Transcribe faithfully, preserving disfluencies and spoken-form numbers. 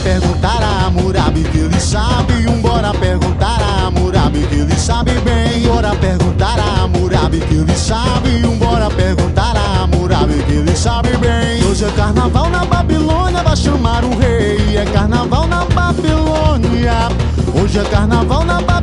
perguntar a Hammurabi que ele sabe. Um bora perguntar a Hammurabi que ele sabe bem. Bora perguntar a Hammurabi que ele sabe. Um bora perguntar a Hammurabi que ele sabe bem. Hoje é carnaval na Babilônia, vai chamar o rei. É carnaval na Babilônia. Hoje é carnaval na Babilônia.